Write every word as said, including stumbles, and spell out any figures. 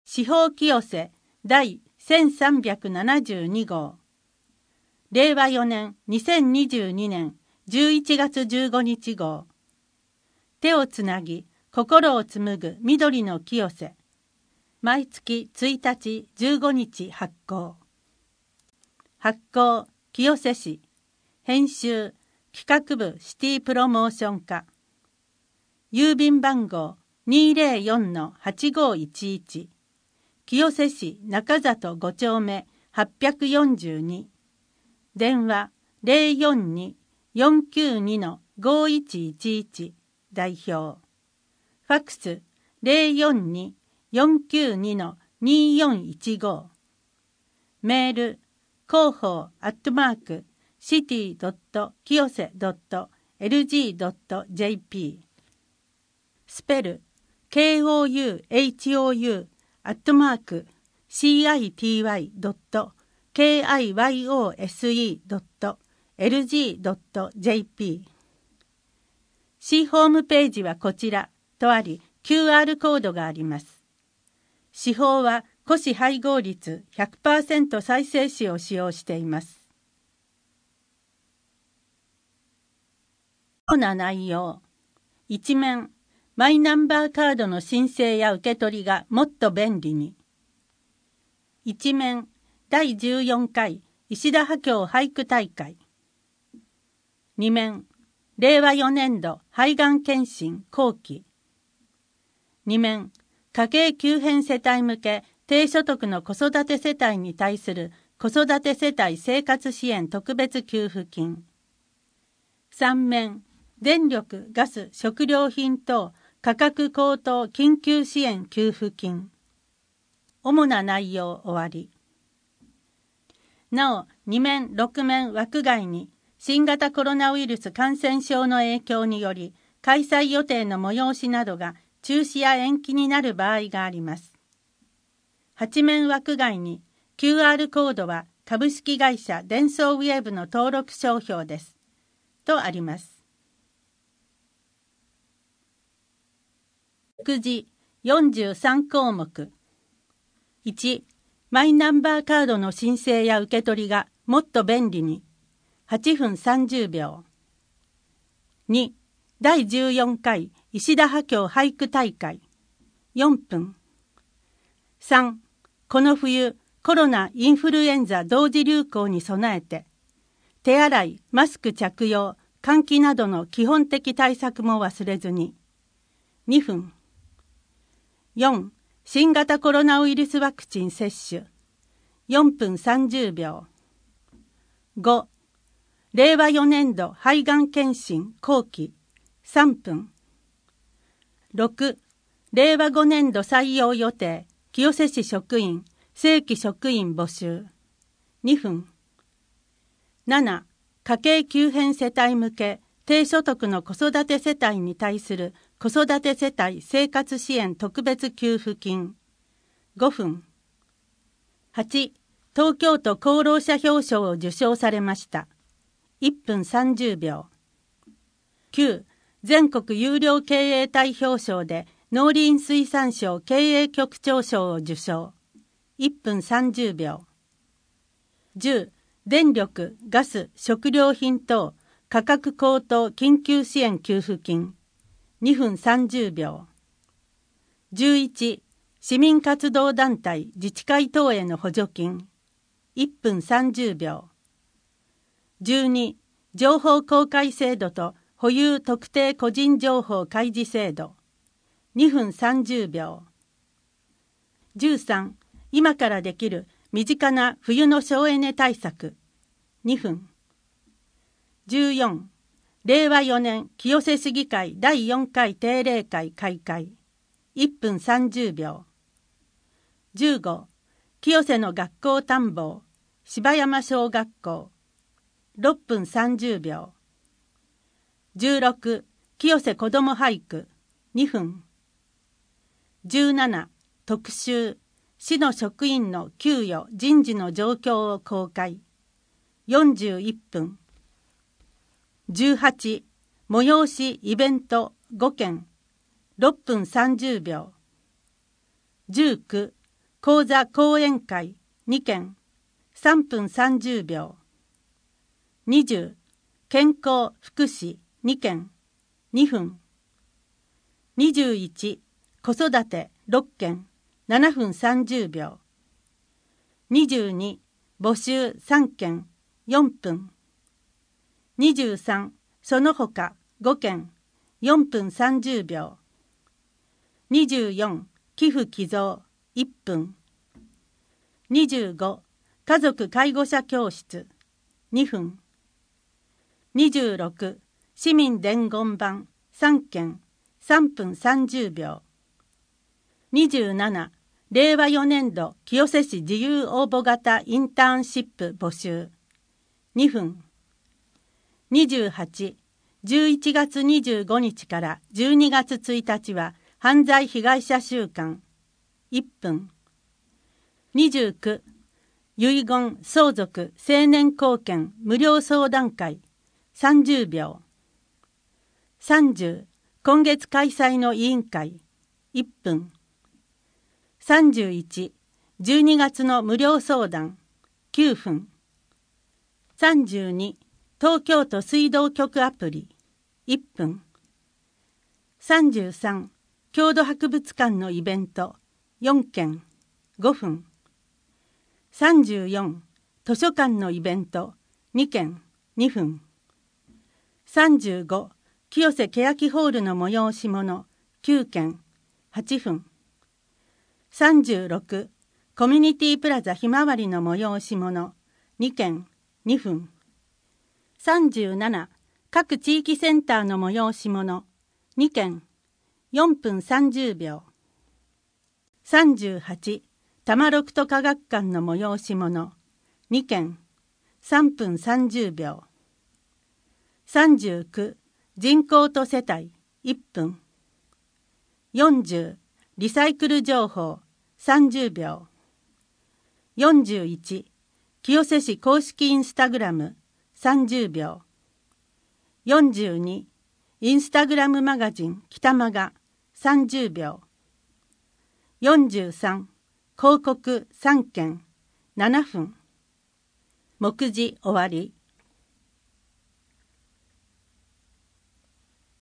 司法清瀬第せんさんびゃくななじゅうに号。れいわよねんにせんにじゅうにねんじゅういちがつじゅうごにち号。手をつなぎ心を紡ぐ緑の清瀬。毎月ついたちじゅうごにち発行。発行清瀬市。編集企画部シティプロモーション課。郵便番号 にーぜろよんのはちごいちいち。清瀬市中里ごちょうめはっぴゃくよんじゅうに。電話 ゼロよんに よんきゅうに ごいちいちいち 代表。ファックス ゼロよんに よんきゅうに にーよんいちご。メール広報アットマークシティドットきよせドットエルジードットジェーピー。スペル ケーオーユーエイチオーユー アットマーク シーアイティーワイ ドット ケーアイワイオーエスイー ドット エルジー ドット ジェーピー。市ホームページはこちらとあり キューアール コードがあります。市法は古紙配合率 ひゃくパーセント 再生紙を使用しています。主な内容。一面、マイナンバーカードの申請や受け取りがもっと便利に。一面、だいじゅうよんかい石田波郷俳句大会。二面、れいわよねんど肺がん検診後期。二面、家計急変世帯向け低所得の子育て世帯に対する子育て世帯生活支援特別給付金。三面、電力・ガス・食料品等価格高騰緊急支援給付金。主な内容終わり。なお、に面ろく面枠外に新型コロナウイルス感染症の影響により開催予定の催しなどが中止や延期になる場合があります。はち面枠外に キューアール コードは株式会社デンソーウェーブの登録商標です。とあります。目次よんじゅうさんこうもく。いち、マイナンバーカードの申請や受け取りがもっと便利に。はっぷんさんじゅうびょう。に、だいじゅうよんかい石田波郷俳句大会。よんぷん。さん、この冬コロナ・インフルエンザ同時流行に備えて、手洗い、マスク着用、換気などの基本的対策も忘れずに。にふん。よん、新型コロナウイルスワクチン接種。よんぷんさんじゅうびょう。ご、れいわよねんど肺がん検診後期。さんぷん。ろく、れいわごねんど採用予定清瀬市職員、正規職員募集。にふん。なな、家計急変世帯向け低所得の子育て世帯に対する子育て世帯生活支援特別給付金。ごふん。はち、東京都功労者表彰を受賞されました。いっぷんさんじゅうびょう。きゅう、全国優良経営体表彰で農林水産省経営局長賞を受賞。いっぷんさんじゅうびょう。じゅう、電力・ガス・食料品等価格高騰緊急支援給付金。にふんさんじゅうびょう。じゅういち、市民活動団体自治会等への補助金。いっぷんさんじゅうびょう。じゅうに、情報公開制度と保有特定個人情報開示制度。にふんさんじゅうびょう。じゅうさん、今からできる身近な冬の省エネ対策。にふん。じゅうよん、れいわよねん清瀬市議会だいよんかい定例会開会。いっぷんさんじゅうびょう。じゅうご、清瀬の学校探訪柴山小学校。ろっぷんさんじゅうびょう。じゅうろく、清瀬子ども俳句。にふん。じゅうなな、特集市の職員の給与・人事の状況を公開。よんじゅういっぷん。じゅうはち、催しイベントごけん。ろっぷんさんじゅうびょう。じゅうく、 講座講演会にけんさんぷんさんじゅうびょう。にじゅう健康福祉にけんにふん。にじゅういち子育てろっけんななふんさんじゅうびょう。にじゅうに募集さんけんよんぷん。にじゅうさんその他ごけんよんぷんさんじゅうびょう。にじゅうよん寄付寄贈いっぷん。にじゅうご家族介護者教室にふん。にじゅうろく市民伝言板さんけんさんぷんさんじゅうびょう。にじゅうななれいわよねんど清瀬市自由応募型インターンシップ募集にふん。にじゅうはちじゅういちがつにじゅうごにちからじゅうにがつついたちは犯罪被害者週間いっぷん。にじゅうく遺言相続成年後見無料相談会さんじゅうびょう。さんじゅう今月開催の委員会いっぷん。さんじゅういちじゅうにがつの無料相談きゅうふん。さんじゅうに東京都水道局アプリいっぷん。さんじゅうさん郷土博物館のイベントよんけんごふん。さんじゅうよん図書館のイベントにけんにふん。さんじゅうご清瀬欅ホールの催し物きゅうけんはちふん。さんじゅうろくコミュニティプラザひまわりの催し物にけんにふん。さんじゅうなな各地域センターの催し物にけんよんぷんさんじゅうびょう。さんじゅうはち多摩六都科学館の催し物にけんさんぷんさんじゅうびょう。さんじゅうきゅう人口と世帯いっぷん。よんじゅうリサイクル情報さんじゅうびょう。よんじゅういち清瀬市公式インスタグラムさんじゅうびょう。よんじゅうにインスタグラムマガジン北間がさんじゅうびょう。よんじゅうさん広告さんけんななふん。目次終わり。